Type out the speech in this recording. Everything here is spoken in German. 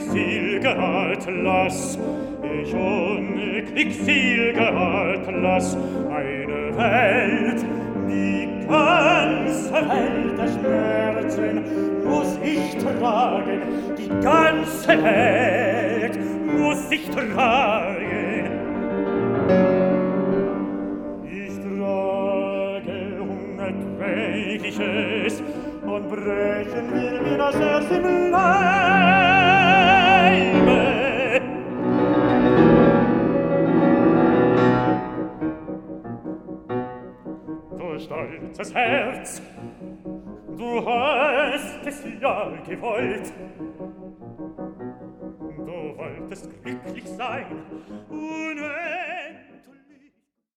unglückseliger Atlas, ich unglückseliger Atlas, eine Welt, die ganze Welt der Schmerzen muss ich tragen, die ganze Welt muss ich tragen. Ich trage Unerträgliches und brechen will mir das Herz im Leibe. Du stolzes Herz, du hast es ja gewollt. Du wolltest glücklich sein,